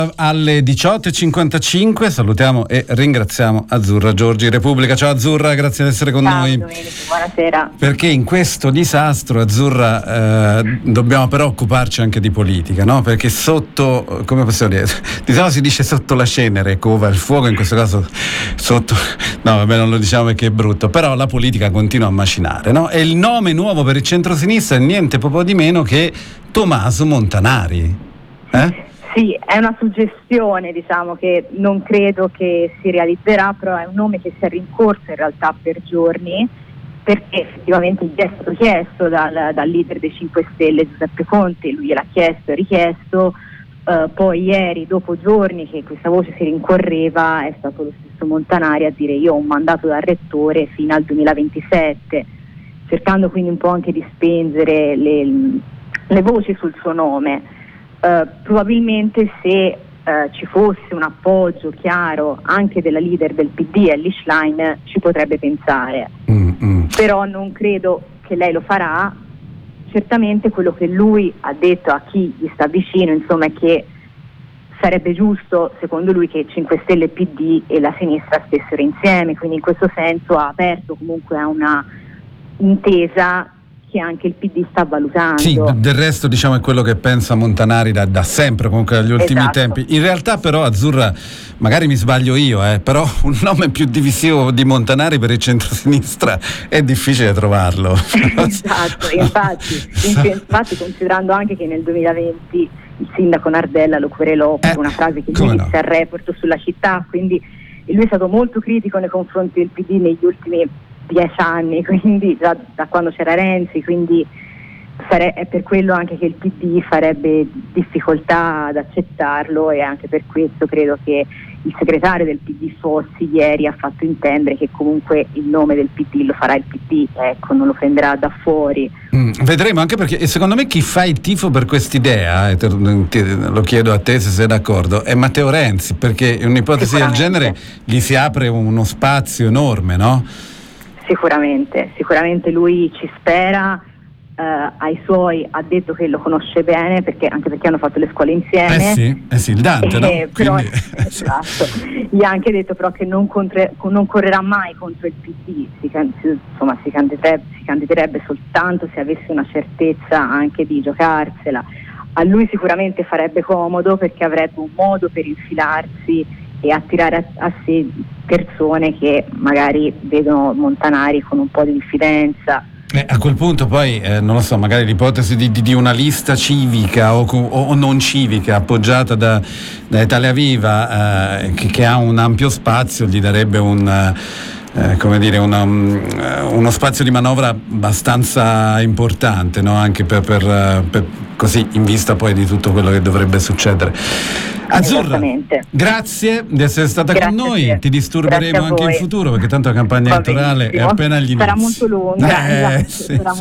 Alle 18.55 salutiamo e ringraziamo Azzurra Giorgi, Repubblica. Ciao Azzurra, grazie di essere con noi. Domenico, buonasera. Perché in questo disastro, Azzurra, dobbiamo però occuparci anche di politica, no? Perché sotto, come possiamo dire, di solito si dice sotto la cenere cova il fuoco, in questo caso sotto, no vabbè non lo diciamo perché è brutto, però la politica continua a macinare, no? E il nome nuovo per il centrosinistra è niente poco di meno che Tommaso Montanari. Sì, è una suggestione, diciamo, che non credo che si realizzerà, però è un nome che si è rincorso in realtà per giorni, perché effettivamente gli è stato chiesto dal leader dei 5 Stelle Giuseppe Conte, lui gliel'ha chiesto e richiesto, poi ieri, dopo giorni che questa voce si rincorreva, è stato lo stesso Montanari a dire: io ho un mandato da rettore fino al 2027, cercando quindi un po' anche di spengere le voci sul suo nome. Probabilmente se ci fosse un appoggio chiaro anche della leader del PD, Elly Schlein, ci potrebbe pensare. Però non credo che lei lo farà. Certamente quello che lui ha detto a chi gli sta vicino, insomma, è che sarebbe giusto, secondo lui, che 5 Stelle, PD e la sinistra stessero insieme, quindi in questo senso ha aperto comunque a una intesa che anche il PD sta valutando. Sì, del resto diciamo è quello che pensa Montanari da sempre, comunque dagli ultimi tempi. In realtà però, Azzurra, magari mi sbaglio io, però un nome più divisivo di Montanari per il centrosinistra è difficile trovarlo. Esatto, infatti considerando anche che nel 2020 il sindaco Nardella lo querelò per una frase che lui disse al Report sulla città, quindi lui è stato molto critico nei confronti del PD negli ultimi 10 anni, quindi già da quando c'era Renzi, quindi è per quello anche che il PD farebbe difficoltà ad accettarlo, e anche per questo credo che il segretario del PD Fossi ieri ha fatto intendere che comunque il nome del PD lo farà il PD, ecco, non lo prenderà da fuori. Vedremo, anche perché secondo me chi fa il tifo per quest'idea, lo chiedo a te se sei d'accordo, è Matteo Renzi, perché in un'ipotesi del genere gli si apre uno spazio enorme, no? Sicuramente lui ci spera, ai suoi ha detto che lo conosce bene, anche perché hanno fatto le scuole insieme. Sì, il Dante, no? Però, esatto, gli ha anche detto però che non correrà mai contro il PD, si candiderebbe soltanto se avesse una certezza anche di giocarsela. A lui sicuramente farebbe comodo, perché avrebbe un modo per infilarsi e attirare a sé persone che magari vedono Montanari con un po' di diffidenza. A quel punto poi, non lo so, magari l'ipotesi di una lista civica o non civica appoggiata da Italia Viva, che ha un ampio spazio, gli darebbe uno spazio di manovra abbastanza importante, no? Anche per così, in vista poi di tutto quello che dovrebbe succedere. Azzurra, grazie di essere stata con noi, ti disturberemo anche in futuro, perché tanto la campagna elettorale è appena agli inizi. Sarà molto lunga. Sì.